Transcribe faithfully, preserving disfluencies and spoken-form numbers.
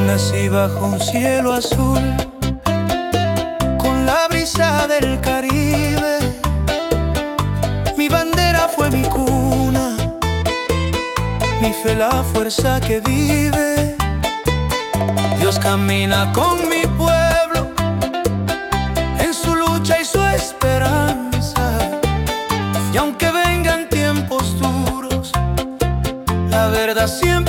nací bajo un cielo azul, con la brisa del Caribe. Mi bandera fue mi cuna, mi fe la fuerza que vive. Dios camina con mi pueblo en su lucha y su esperanza. Y aunque vengan tiempos duros, la verdad siempre